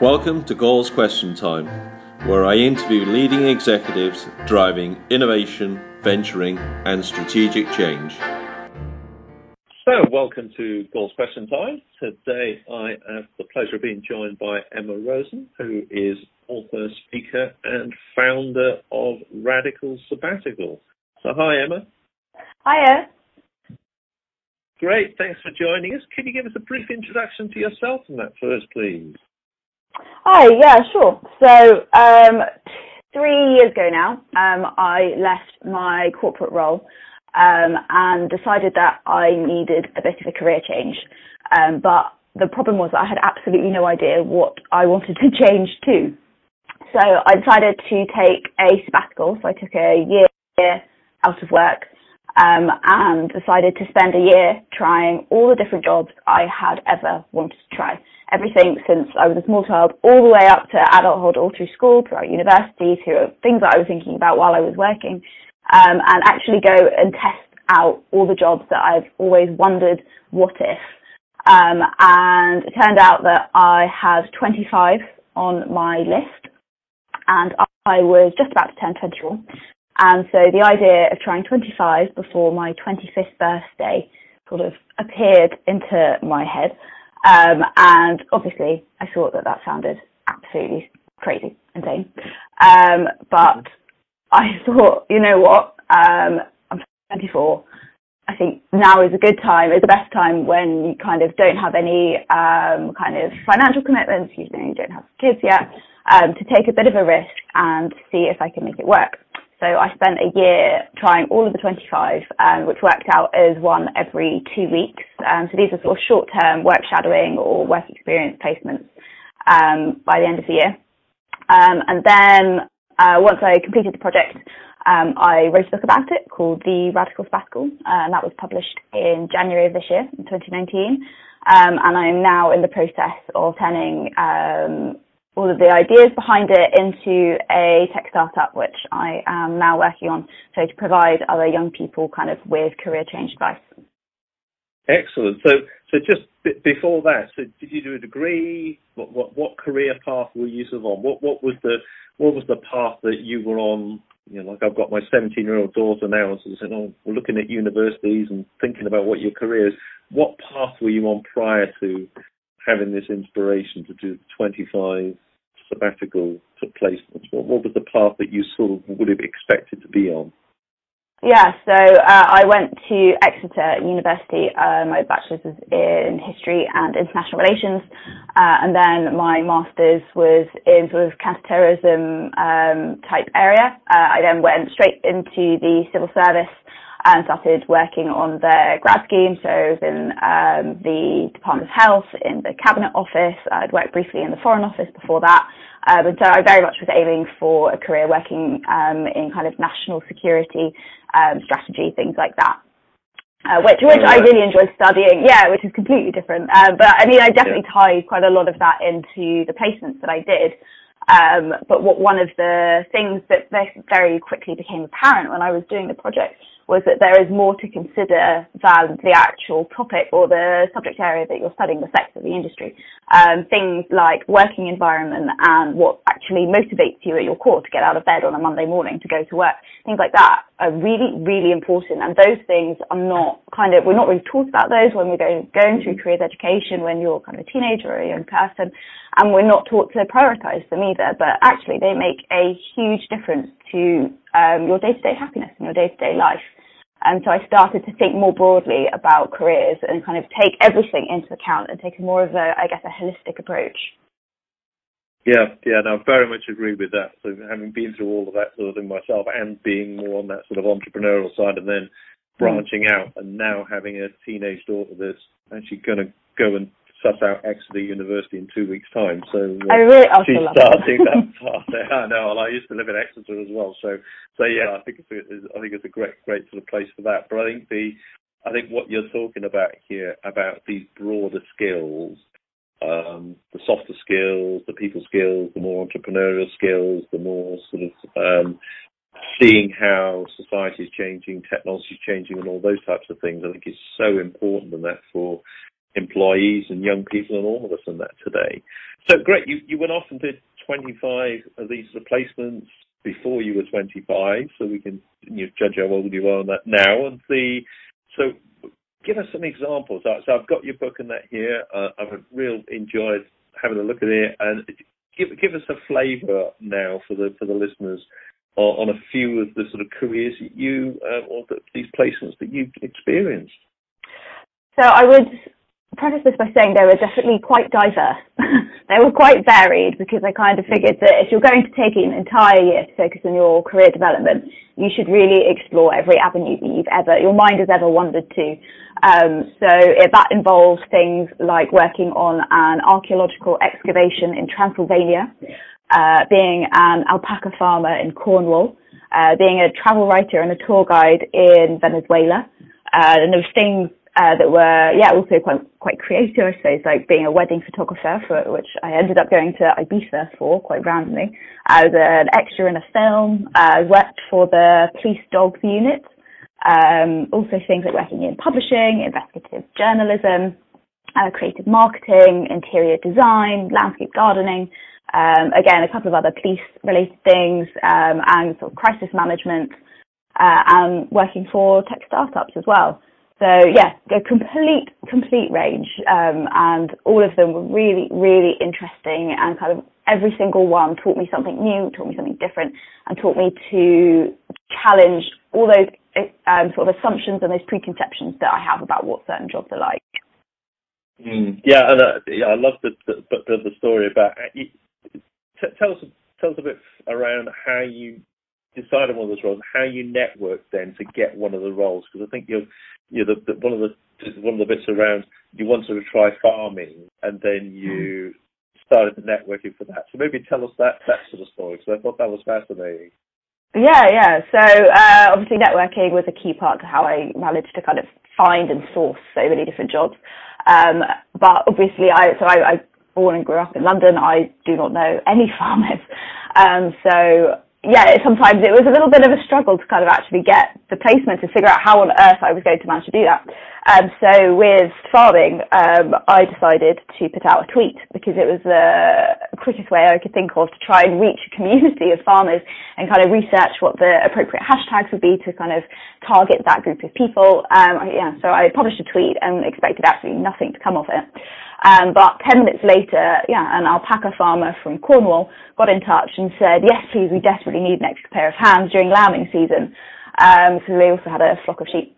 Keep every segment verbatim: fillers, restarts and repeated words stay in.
Welcome to Goals Question Time, where I interview leading executives driving innovation, venturing, and strategic change. So, welcome to Goals Question Time. Today I have the pleasure of being joined by Emma Rosen, who is author, speaker, and founder of Radical Sabbatical. So, hi Emma. Hiya. Great, thanks for joining us. Can you give us a brief introduction to yourself on that first, please? Hi, yeah, sure. So, um, three years ago now, um, I left my corporate role um, and decided that I needed a bit of a career change. Um, but the problem was that I had absolutely no idea what I wanted to change to. So I decided to take a sabbatical. So I took a year out of work um, and decided to spend a year trying all the different jobs I had ever wanted to try. Everything since I was a small child, all the way up to adulthood, all through school, throughout university, to things that I was thinking about while I was working, um, and actually go and test out all the jobs that I've always wondered, what if? Um, and it turned out that I had twenty-five on my list, and I was just about to turn twenty-one. And so the idea of trying twenty-five before my twenty-fifth birthday sort of appeared into my head. Um, and obviously I thought that that sounded absolutely crazy, insane. Um, but I thought, you know what, um, I'm twenty-four. I think now is a good time, is the best time when you kind of don't have any um, kind of financial commitments, you know, you don't have kids yet, um, to take a bit of a risk and see if I can make it work. So I spent a year trying all of the twenty-five, um, which worked out as one every two weeks. Um, so these are sort of short-term work shadowing or work experience placements um, by the end of the year. Um, and then uh, once I completed the project, um, I wrote a book about it called The Radical Sabbatical, uh, and that was published in January of this year, in twenty nineteen. Um, and I am now in the process of turning um, all of the ideas behind it into a tech startup, which I am now working on, so to provide other young people kind of with career change advice. Excellent. So, so just b- before that, so did you do a degree? What, what, what career path were you sort of on? What, what was the, what was the path that you were on? You know, like I've got my seventeen-year-old daughter now, and so saying, "Oh, we're looking at universities and thinking about what your career is." What path were you on prior to having this inspiration to do twenty-five sabbatical placements? What, what was the path that you sort of would have expected to be on? Yeah, so uh, I went to Exeter University. Uh, my bachelor's was in history and international relations, uh, and then my master's was in sort of counterterrorism um, type area. Uh, I then went straight into the civil service and started working on the grad scheme. So I was in um, the Department of Health, in the Cabinet Office. I'd worked briefly in the Foreign Office before that. Um, and so I very much was aiming for a career working um, in kind of national security um, strategy, things like that, uh, which which I really enjoyed studying. Yeah, which is completely different. Uh, but I mean, I definitely tied quite a lot of that into the placements that I did. Um, but what one of the things that very quickly became apparent when I was doing the project was that there is more to consider than the actual topic or the subject area that you're studying, the sector, the industry. Um, things like working environment and what actually motivates you at your core to get out of bed on a Monday morning to go to work. Things like that are really, really important. And those things are not kind of, we're not really taught about those when we're going, going through careers education, when you're kind of a teenager or a young person. And we're not taught to prioritize them either. But actually, they make a huge difference to um, your day-to-day happiness and your day-to-day life. And so I started to think more broadly about careers and kind of take everything into account and take more of a, I guess, a holistic approach. Yeah, yeah, no, I very much agree with that. So having been through all of that sort of thing myself and being more on that sort of entrepreneurial side and then branching mm. out and now having a teenage daughter that's actually going to go and suss out Exeter University in two weeks' time. So uh, I really also she's love starting it. that path. I know, and I used to live in Exeter as well. So, so yeah, I think it's a, I think it's a great, great sort of place for that. But I think the, I think what you're talking about here about these broader skills, um, the softer skills, the people skills, the more entrepreneurial skills, the more sort of um, seeing how society is changing, technology is changing, and all those types of things, I think is so important, and that for employees and young people and all of us in that today. So great, you, you went off and did twenty-five of these replacements before you were twenty-five, so we can you know, judge how old you are on that now. And the so give us some examples. So I've got your book and that here. Uh, I've really enjoyed having a look at it, and give give us a flavour now for the for the listeners on, on a few of the sort of careers that you uh, or the, these placements that you've experienced. So I would preface this by saying they were definitely quite diverse. They were quite varied because I kind of figured that if you're going to take an entire year to focus on your career development, you should really explore every avenue that you've ever, your mind has ever wandered to. Um, so it, that involves things like working on an archaeological excavation in Transylvania, uh, being an alpaca farmer in Cornwall, uh, being a travel writer and a tour guide in Venezuela. Uh, and there was things Uh, that were, yeah, also quite quite creative, I suppose, like being a wedding photographer, for which I ended up going to Ibiza for, quite randomly. I was an extra in a film. I uh, worked for the police dogs unit. Um, also things like working in publishing, investigative journalism, uh, creative marketing, interior design, landscape gardening. Um, again, a couple of other police-related things, um, and sort of crisis management, uh, and working for tech startups as well. So yeah, a complete, complete range, um, and all of them were really, really interesting, and kind of every single one taught me something new, taught me something different, and taught me to challenge all those um, sort of assumptions and those preconceptions that I have about what certain jobs are like. Mm, yeah, and uh, yeah, I love the the, the, the story about. Uh, t- tell us, tell us a bit around how you decided one of those roles, how you networked then to get one of the roles, because I think you're, you know, the, the, one of the one of the bits around you wanted to try farming, and then you started the networking for that. So maybe tell us that that sort of story, because I thought that was fascinating. Yeah, yeah. So uh, obviously networking was a key part to how I managed to kind of find and source so many different jobs. Um, but obviously, I so I, I born and grew up in London. I do not know any farmers, um, so. Yeah, it, sometimes it was a little bit of a struggle to kind of actually get the placement to figure out how on earth I was going to manage to do that. Um, so with farming, um, I decided to put out a tweet because it was the quickest way I could think of to try and reach a community of farmers and kind of research what the appropriate hashtags would be to kind of target that group of people. Um, yeah, so I published a tweet and expected absolutely nothing to come of it. Um, but ten minutes later, yeah, an alpaca farmer from Cornwall got in touch and said, yes, please, we desperately need an extra pair of hands during lambing season. Um, so they also had a flock of sheep.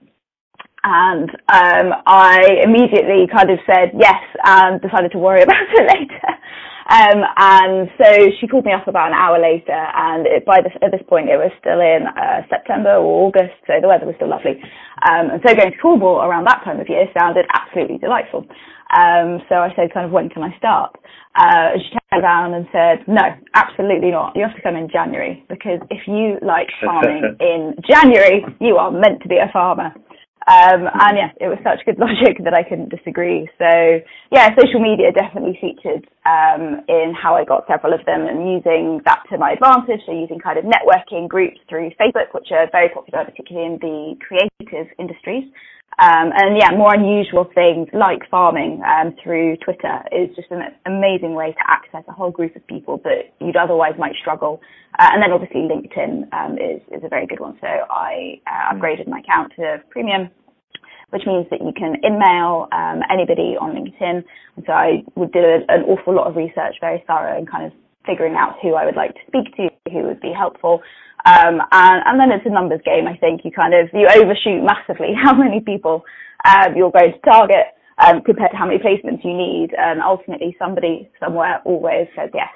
And um, I immediately kind of said yes and decided to worry about it later. Um, and so she called me up about an hour later, and it, by this, at this point it was still in uh, September or August, so the weather was still lovely. Um, and so going to Cornwall around that time of year sounded absolutely delightful. Um, so I said, kind of, when can I start? Uh, and she turned around and said, no, absolutely not. You have to come in January, because if you like farming in January, you are meant to be a farmer. Um, and yeah, it was such good logic that I couldn't disagree. So yeah, social media definitely featured um, in how I got several of them, and using that to my advantage. So using kind of networking groups through Facebook, which are very popular, particularly in the creative industries. Um, and yeah, more unusual things like farming um, through Twitter is just an amazing way to access a whole group of people that you'd otherwise might struggle. Uh, and then obviously LinkedIn um, is, is a very good one. So I uh, upgraded my account to premium, which means that you can in-mail um, anybody on LinkedIn. And so I would do an awful lot of research, very thorough, and kind of figuring out who I would like to speak to, who would be helpful. Um, and, and then it's a numbers game. I think you kind of, you overshoot massively how many people um, you're going to target um, compared to how many placements you need. And ultimately somebody somewhere always says yes.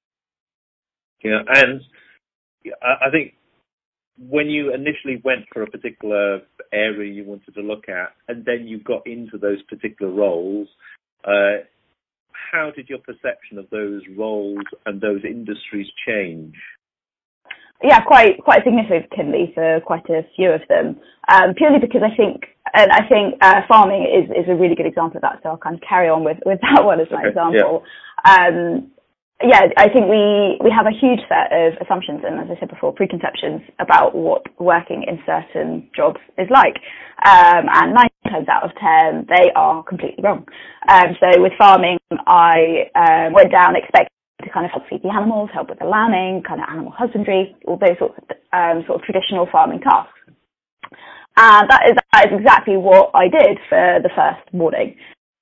Yeah, and I think when you initially went for a particular area you wanted to look at, and then you got into those particular roles, uh, how did your perception of those roles and those industries change? Yeah, quite quite significantly for quite a few of them. Um, purely because I think, and I think uh, farming is, is a really good example of that. So I'll kind of carry on with, with that one as my okay, example. Yeah. Um, yeah, I think we, we have a huge set of assumptions and, as I said before, preconceptions about what working in certain jobs is like. Um, and ninety times out of ten, they are completely wrong. Um, so with farming, I um, went down expecting to kind of help feed the animals, help with the lambing, kind of animal husbandry, all those sorts of um, sort of traditional farming tasks. And that is, that is exactly what I did for the first morning.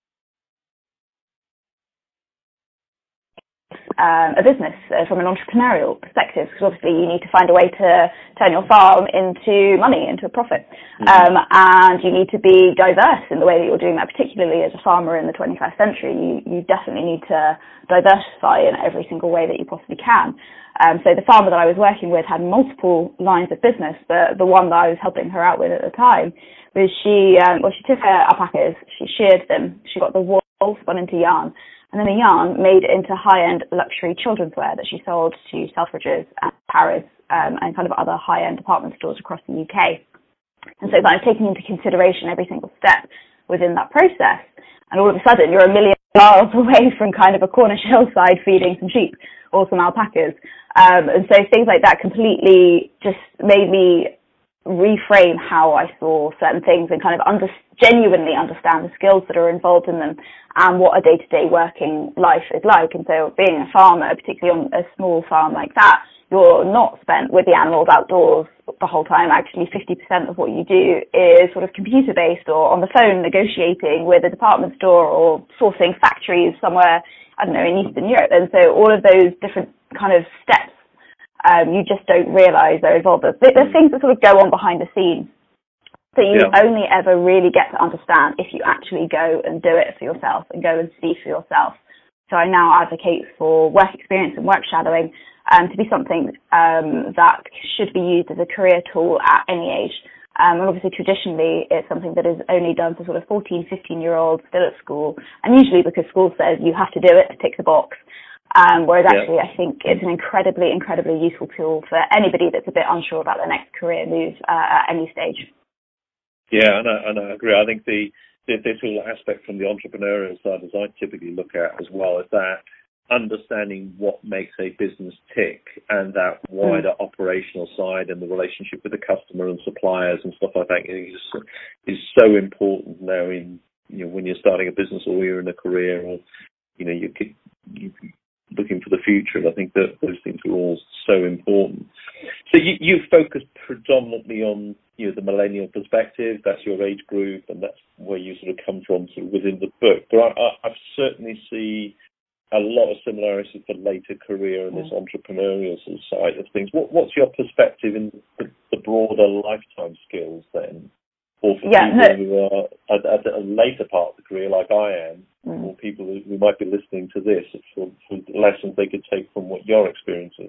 Um, a business uh, from an entrepreneurial perspective, because obviously you need to find a way to turn your farm into money, into a profit. Mm-hmm. Um, and you need to be diverse in the way that you're doing that, particularly as a farmer in the twenty-first century. You, you definitely need to diversify in every single way that you possibly can. Um, so the farmer that I was working with had multiple lines of business, but the one that I was helping her out with at the time was she, um, well, she took her alpacas, she sheared them, she got the wool spun into yarn, and then the yarn made it into high-end luxury children's wear that she sold to Selfridges and Harrods um, and kind of other high-end department stores across the U K. And so kind of taking into consideration every single step within that process, and all of a sudden you're a million miles away from kind of a Cornish hillside feeding some sheep or some alpacas. Um, and so things like that completely just made me reframe how I saw certain things and kind of under, genuinely understand the skills that are involved in them and what a day-to-day working life is like. And so being a farmer, particularly on a small farm like that, you're not spent with the animals outdoors the whole time. Actually, fifty percent of what you do is sort of computer-based or on the phone negotiating with a department store or sourcing factories somewhere, I don't know, in Eastern Europe. And so all of those different kind of steps, um, you just don't realise they're involved. There's, there's things that sort of go on behind the scenes that you yeah. only ever really get to understand if you actually go and do it for yourself and go and see for yourself. So I now advocate for work experience and work shadowing um, to be something um, that should be used as a career tool at any age. Um, and obviously traditionally it's something that is only done for sort of fourteen, fifteen year olds still at school, and usually because school says you have to do it to tick the box. Um, whereas actually yeah. I think it's an incredibly, incredibly useful tool for anybody that's a bit unsure about their next career move uh, at any stage. Yeah, and I, and I agree. I think the, the this whole aspect from the entrepreneurial side, as I typically look at as well, is that understanding what makes a business tick and that wider mm. operational side and the relationship with the customer and suppliers and stuff like that is is so important now in, you know, when you're starting a business or you're in a career or, you know, you could you looking for the future. And I think that those things are all so important. So you, you focus predominantly on, you know, the millennial perspective. That's your age group, and that's where you sort of come from sort of within the book. But I, I, I certainly see a lot of similarities for later career and this entrepreneurial sort of side of things. What, what's your perspective in the, the broader lifetime skills then? Or for yeah, people no. who are at, at a later part of the career, like I am, mm. or people who, who might be listening to this, for, for lessons they could take from what you're experiencing?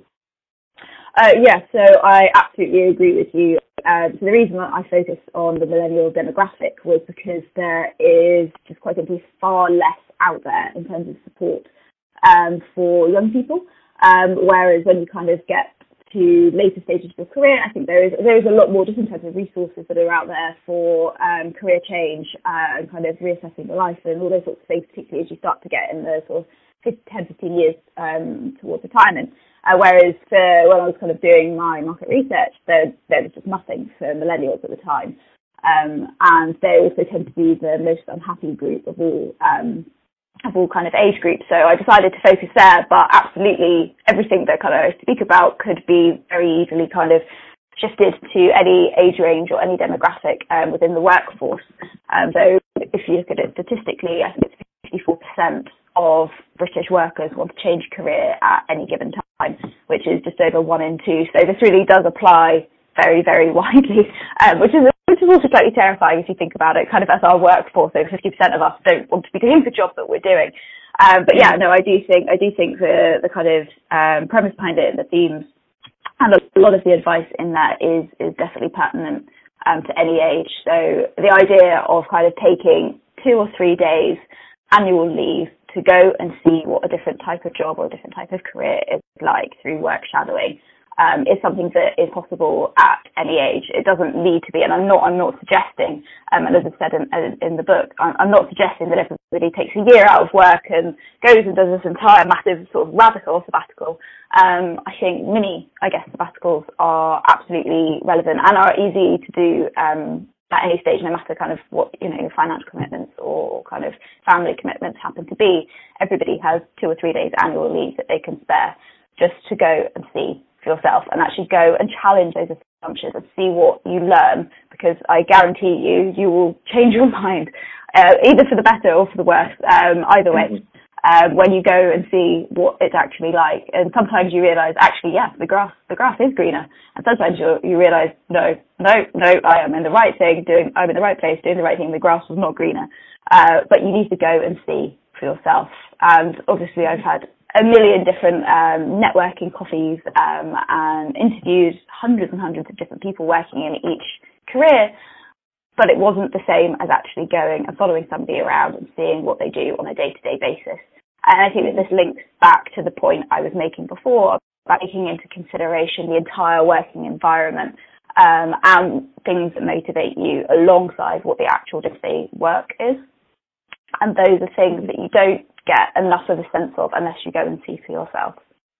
Uh, yeah, so I absolutely agree with you. Um, so the reason that I focused on the millennial demographic was because there is just quite simply far less out there in terms of support um, for young people. Um, whereas when you kind of get to later stages of your career, I think there is there is a lot more just in terms of resources that are out there for um, career change uh, and kind of reassessing your life and all those sorts of things, particularly as you start to get in the sort of ten, fifteen years um, towards retirement. Uh, whereas for when I was kind of doing my market research, there, there was just nothing for millennials at the time. Um, and they also tend to be the most unhappy group of all um, of all kind of age groups. So I decided to focus there, but absolutely everything that kind of I speak about could be very easily kind of shifted to any age range or any demographic um, within the workforce. Um, so if you look at it statistically, I think it's fifty-four percent of British workers want to change career at any given time, which is just over one in two. So this really does apply very, very widely, um, which is which is also slightly terrifying if you think about it. Kind of as our workforce, over fifty percent of us don't want to be doing the job that we're doing. Um, but yeah, no, I do think I do think the the kind of um, premise behind it, and the themes, and a lot of the advice in that is is definitely pertinent um, to any age. So the idea of kind of taking two or three days annual leave to go and see what a different type of job or a different type of career is like through work shadowing um, is something that is possible at any age. It doesn't need to be, and I'm not I'm not suggesting, um, and as I said in, in the book, I'm not suggesting that everybody takes a year out of work and goes and does this entire massive sort of radical sabbatical. Um, I think mini, I guess, sabbaticals are absolutely relevant and are easy to do um, at any stage, no matter kind of what, you know, your financial commitments or kind of family commitments happen to be, everybody has two or three days annual leave that they can spare just to go and see for yourself and actually go and challenge those assumptions and see what you learn, because I guarantee you, you will change your mind, uh, either for the better or for the worse, um, either way. Mm-hmm. Um, when you go and see what it's actually like. And sometimes you realise, actually, yeah, the grass the grass is greener. And sometimes you you realise, no, no, no, I am in the right thing, doing I'm in the right place, doing the right thing, the grass was not greener. Uh, but you need to go and see for yourself. And obviously I've had a million different um, networking coffees um, and interviewed hundreds and hundreds of different people working in each career. But it wasn't the same as actually going and following somebody around and seeing what they do on a day-to-day basis. And I think that this links back to the point I was making before about taking into consideration the entire working environment um, and things that motivate you alongside what the actual day-to-day work is. And those are things that you don't get enough of a sense of unless you go and see for yourself.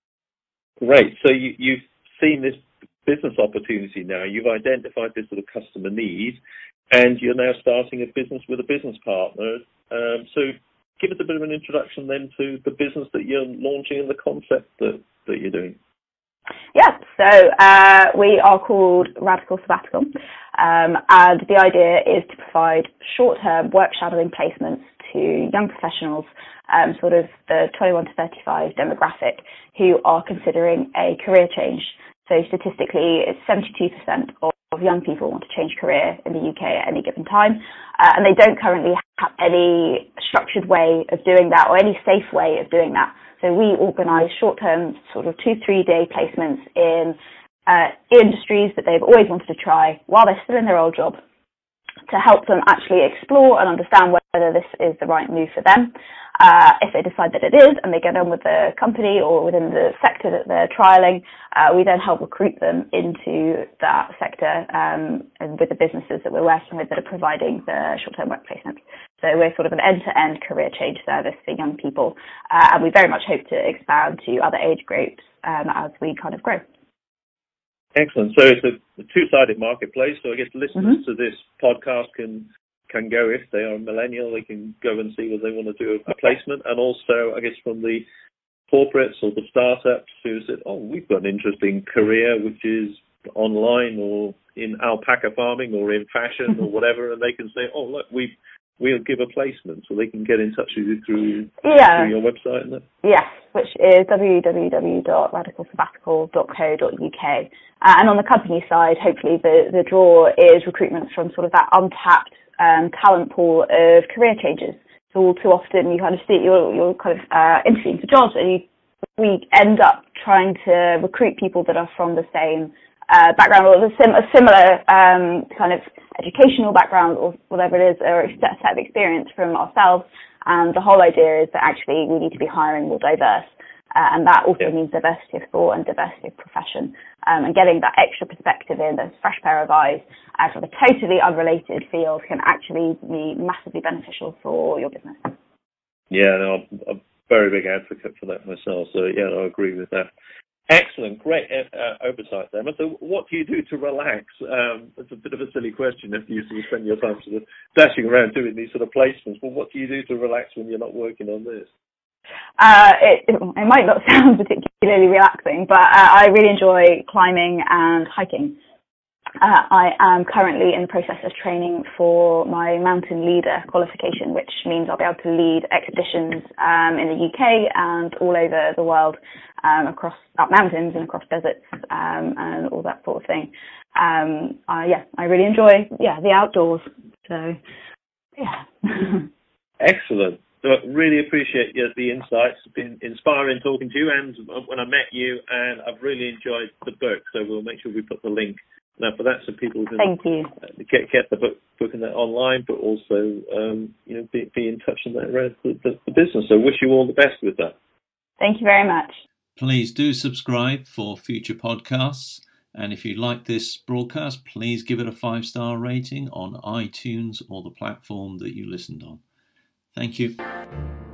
Great. So you, you've seen this business opportunity now. You've identified this sort of customer need, and you're now starting a business with a business partner. Um, so give us a bit of an introduction then to the business that you're launching and the concept that, that you're doing. Yeah, so uh, we are called Radical Sabbatical, um, and the idea is to provide short-term work shadowing placements to young professionals, um, sort of the twenty-one to thirty-five demographic, who are considering a career change. So statistically, it's seventy-two percent of of young people want to change career in the U K at any given time, uh, and they don't currently have any structured way of doing that or any safe way of doing that. So we organise short-term sort of two, three-day placements in uh, industries that they've always wanted to try while they're still in their old job, to help them actually explore and understand whether this is the right move for them. Uh, if they decide that it is and they get on with the company or within the sector that they're trialling, uh, we then help recruit them into that sector um, and with the businesses that we're working with that are providing the short-term work placement. So we're sort of an end-to-end career change service for young people, uh, and we very much hope to expand to other age groups um, as we kind of grow. Excellent. So it's a, a two-sided marketplace. So I guess listeners mm-hmm. to this podcast can can go, if they are a millennial, they can go and see whether they want to do a, a placement. And also, I guess, from the corporates or the startups who said, oh, we've got an interesting career, which is online or in alpaca farming or in fashion or whatever, and they can say, oh, look, we we'll give a placement, so they can get in touch with you through, yeah. through your website. And that. Yes, which is w w w dot radical sabbatical dot co dot u k. Uh, and on the company side, hopefully the, the draw is recruitment from sort of that untapped um, talent pool of career changes. So all too often you kind of see, you're, you're kind of uh, interviewing for jobs, and you, we end up trying to recruit people that are from the same uh, background or the sim- a similar um, kind of educational background or whatever it is, or a set of experience from ourselves. And the whole idea is that actually we need to be hiring more diverse. Uh, and that also yeah. means diversity of thought and diversity of profession. Um, and getting that extra perspective in, those fresh pair of eyes uh, from a totally unrelated field can actually be massively beneficial for your business. Yeah, no, I'm, I'm a very big advocate for that myself. So, yeah, no, I agree with that. Excellent, great uh, oversight there. So what do you do to relax? Um, it's a bit of a silly question if you sort of spend your time sort of dashing around doing these sort of placements. But what do you do to relax when you're not working on this? Uh, it, it might not sound particularly relaxing, but uh, I really enjoy climbing and hiking. Uh, I am currently in the process of training for my mountain leader qualification, which means I'll be able to lead expeditions um, in the U K and all over the world, um, across up mountains and across deserts um, and all that sort of thing. Um, uh, yeah, I really enjoy yeah the outdoors. So, yeah. Excellent. So I really appreciate your, the insights. It's been inspiring talking to you, and when I met you, and I've really enjoyed the book. So we'll make sure we put the link now for that, so people can Thank you. get get the book book in that online, but also um, you know be, be in touch on that around the, the, the business. So wish you all the best with that. Thank you very much. Please do subscribe for future podcasts, and if you like this broadcast, please give it a five star rating on iTunes or the platform that you listened on. Thank you.